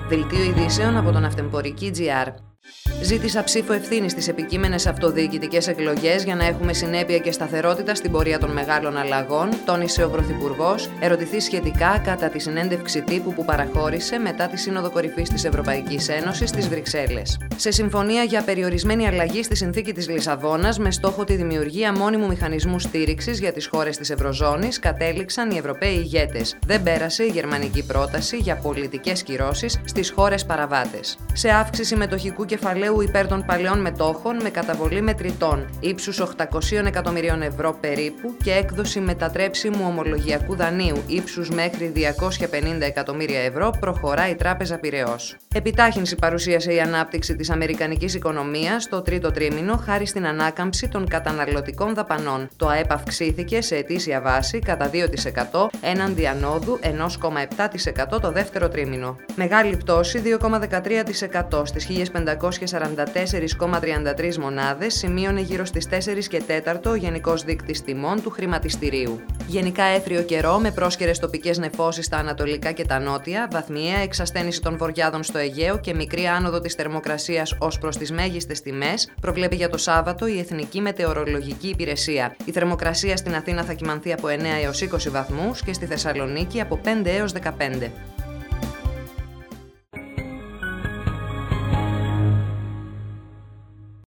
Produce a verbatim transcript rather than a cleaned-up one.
Δελτίο ειδήσεων από τον Αυτεμπορική τζι αρ. Ζήτησα ψήφο ευθύνη στις επικείμενες αυτοδιοικητικές εκλογές για να έχουμε συνέπεια και σταθερότητα στην πορεία των μεγάλων αλλαγών, τόνισε ο Πρωθυπουργός, ερωτηθεί σχετικά κατά τη συνέντευξη τύπου που παραχώρησε μετά τη Σύνοδο Κορυφής της Ευρωπαϊκής Ένωσης στις Βρυξέλλες. Σε συμφωνία για περιορισμένη αλλαγή στη συνθήκη της Λισαβόνας με στόχο τη δημιουργία μόνιμου μηχανισμού στήριξης για τις χώρες της Ευρωζώνης, κατέληξαν οι Ευρωπαίοι ηγέτες. Δεν πέρασε η γερμανική πρόταση για πολιτικές κυρώσεις στις χώρες παραβάτες. Σε αύξηση μετοχικού κεφαλαίου υπέρ των παλαιών μετόχων με καταβολή μετρητών ύψους οκτακόσια εκατομμυρίων ευρώ περίπου και έκδοση μετατρέψιμου ομολογιακού δανείου ύψους μέχρι διακόσια πενήντα εκατομμύρια ευρώ προχωρά η Τράπεζα Πειραιώς. Επιτάχυνση παρουσίασε η ανάπτυξη της αμερικανικής οικονομίας το τρίτο τρίμηνο χάρη στην ανάκαμψη των καταναλωτικών δαπανών. Το ΑΕΠ αυξήθηκε σε ετήσια βάση κατά δύο τοις εκατό έναντι ανόδου ένα κόμμα επτά τοις εκατό το δεύτερο τρίμηνο. Μεγάλη πτώση δύο κόμμα δεκατρία τοις εκατό στις χίλια πεντακόσιες σαράντα τέσσερα κόμμα τριάντα τρεις μονάδες σημείωνε γύρω στις τέσσερα και τέταρτο ο γενικός δείκτης τιμών του χρηματιστηρίου. Γενικά έθριο καιρό με πρόσκαιρες τοπικές νεφώσεις στα ανατολικά και τα νότια, βαθμιαία εξασθένιση των βορειάδων στο Αιγαίο και μικρή άνοδο της θερμοκρασίας ως προς τις μέγιστες τιμές, προβλέπει για το Σάββατο η Εθνική Μετεωρολογική Υπηρεσία. Η θερμοκρασία στην Αθήνα θα κυμανθεί από εννέα έως είκοσι βαθμούς και στη Θεσσαλονίκη από πέντε έως δεκαπέντε.